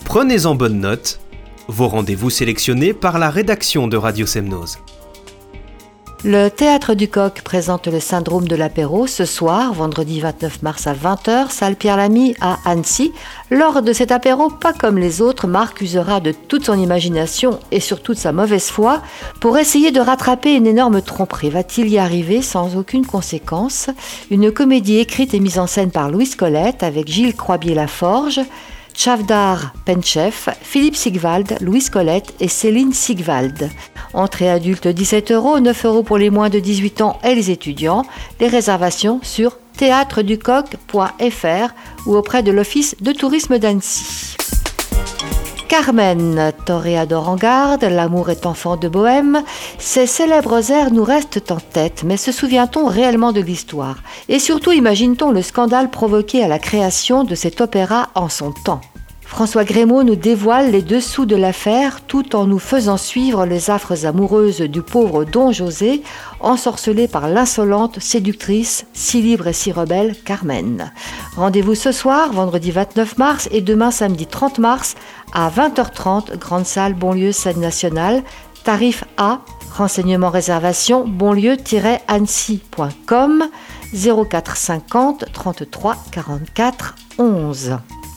Prenez-en bonne note, vos rendez-vous sélectionnés par la rédaction de Radio Semnose. Le Théâtre du Coq présente le Syndrome de l'apéro ce soir, vendredi 29 mars à 20h, salle Pierre-Lamy à Annecy. Lors de cet apéro, pas comme les autres, Marc usera de toute son imagination et surtout de sa mauvaise foi pour essayer de rattraper une énorme tromperie. Va-t-il y arriver sans aucune conséquence ? Une comédie écrite et mise en scène par Louise Colette avec Gilles Croibier-Laforge, Chavdar Penchef, Philippe Sigvald, Louise Colette et Céline Sigvald. Entrée adulte 17 €, 9 € pour les moins de 18 ans et les étudiants. Les réservations sur théâtreducoq.fr ou auprès de l'Office de tourisme d'Annecy. Carmen, toréador en garde, l'amour est enfant de bohème. Ces célèbres airs nous restent en tête, mais se souvient-on réellement de l'histoire ? Et surtout, imagine-t-on le scandale provoqué à la création de cet opéra en son temps ? François Grémaud nous dévoile les dessous de l'affaire tout en nous faisant suivre les affres amoureuses du pauvre Don José, ensorcelé par l'insolente séductrice, si libre et si rebelle, Carmen. Rendez-vous ce soir, vendredi 29 mars et demain samedi 30 mars à 20h30, grande salle Bonlieu Scène Nationale, tarif A, renseignements réservation bonlieu-annecy.com 04 50 33 44 11.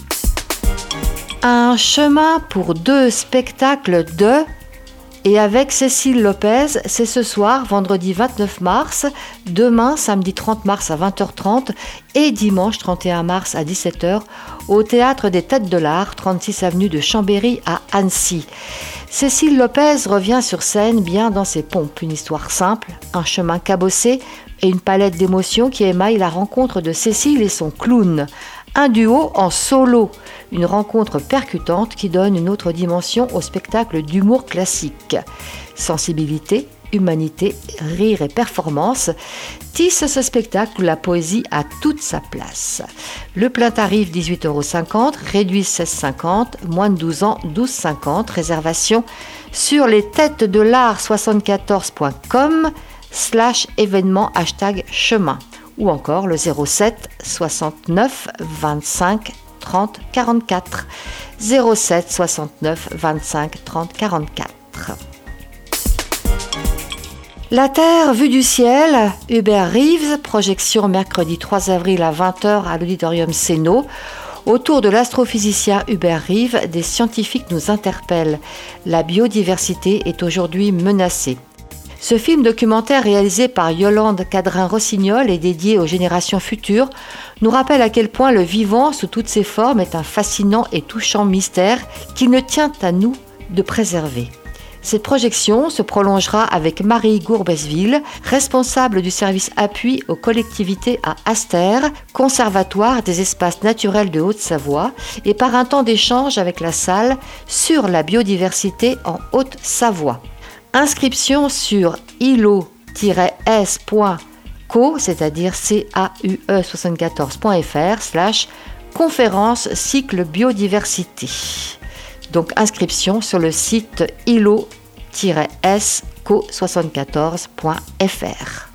Un chemin pour deux spectacles de et avec Cécile Lopez, c'est ce soir, vendredi 29 mars, demain, samedi 30 mars à 20h30 et dimanche 31 mars à 17h au Théâtre des Têtes de l'Art, 36 avenue de Chambéry à Annecy. Cécile Lopez revient sur scène bien dans ses pompes. Une histoire simple, un chemin cabossé et une palette d'émotions qui émaillent la rencontre de Cécile et son clown. Un duo en solo, une rencontre percutante qui donne une autre dimension au spectacle d'humour classique. Sensibilité, humanité, rire et performance tissent ce spectacle où la poésie a toute sa place. Le plein tarif 18,50 €, réduit 16,50 €, moins de 12 ans 12,50 €, réservation sur lestêtesdelart74.com/événement #chemin. Ou encore le 07 69 25 30 44. 07 69 25 30 44. La Terre vue du ciel, Hubert Reeves, projection mercredi 3 avril à 20h à l'auditorium Cénaud. Autour de l'astrophysicien Hubert Reeves, des scientifiques nous interpellent. La biodiversité est aujourd'hui menacée. Ce film documentaire réalisé par Yolande Cadrin-Rossignol et dédié aux générations futures nous rappelle à quel point le vivant sous toutes ses formes est un fascinant et touchant mystère qu'il ne tient à nous de préserver. Cette projection se prolongera avec Marie Gourbesville, responsable du service appui aux collectivités à Astère, conservatoire des espaces naturels de Haute-Savoie, et par un temps d'échange avec la salle sur la biodiversité en Haute-Savoie. Inscription sur ilo-s.co, c'est-à-dire caue74.fr/conférence cycle biodiversité. Donc inscription sur le site ilo-s.co74.fr.